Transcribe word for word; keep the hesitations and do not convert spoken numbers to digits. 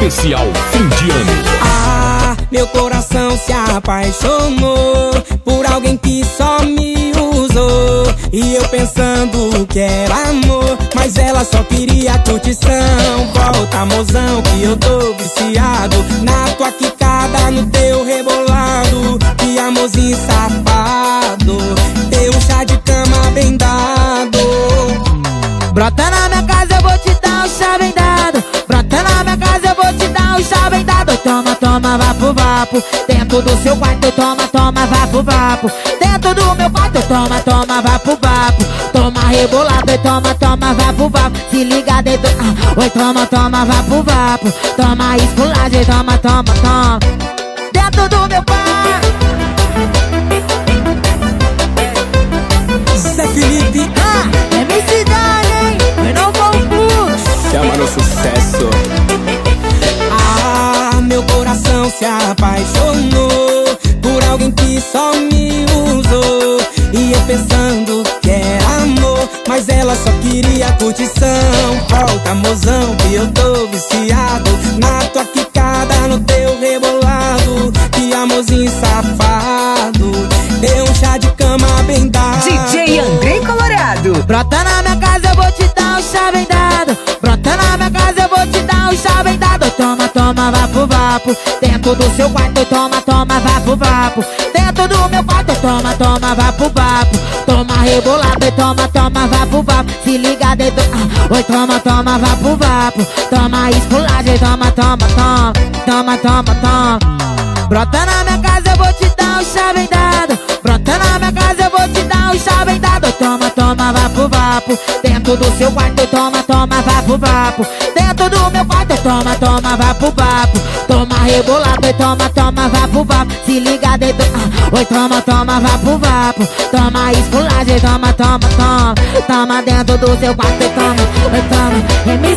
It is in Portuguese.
especial fim de ano. Ah, meu coração se apaixonou por alguém que só me usou. E eu pensando que era amor, mas ela só queria curtição. Volta, mozão, que eu tô viciado na tua quicada, no teu rebolado. Que amorzinho safado, teu chá de cama bem dado. Brota na minha casa, eu vou te dar um chá bem dado. Brota na minha casa, eu vou te dar um chá bem dado. Toma, toma, vapo, vapo. Dentro do seu quarto, toma, toma, vapo, vapo. Dentro do meu quarto, toma, toma, vapo, vapo. Toma rebolado e toma, toma, vapo, vapo. Se liga dentro, ah, oi, toma, toma, vapo, vapo. Toma esculagem, toma, toma, toma. Dentro do meu quarto. Zé Felipe, ah, é minha cidade, hein? Eu não vou puto. chama no sucesso. Ah, meu coração se apaixonou por alguém que só me usou. E eu pensando que era amor, mas ela só queria curtição. Volta, mozão, que eu tô viciado na tua quicada, no teu rebolado. Que amorzinho safado, deu um chá de cama bem dado. D J Andrei Colorado. Brota na minha casa, eu vou te dar um chá bem dado. Brota na minha casa, eu vou te dar um chá bem dado. Toma, toma, vapo, vapo. Dentro do seu quarto, toma, toma, vapo, vapo. Dentro do meu quarto, toma, toma, vapo, vapo. Toma rebolado e toma, toma, vapo, vapo. Se liga dentro, ah, oi, toma, toma, vapo, vapo. Toma esculagem, toma, toma, toma. Toma, toma, toma. Brota na minha casa, eu vou te dar um chá bem dado. Brota na minha casa, eu vou te dar um chá bem dado. Toma, toma, vapo, vapo. Dentro do seu quarto, toma, toma, vapo, vapo. Dentro do meu quarto, toma, toma, vapo, vapo. Toma rebolado e toma, toma, vapo, vapo. Se liga dentro, ah, oi, toma, toma, vapo, vapo. Toma esculagem, toma, toma, toma. Toma dentro do seu quarto, toma, oi, toma.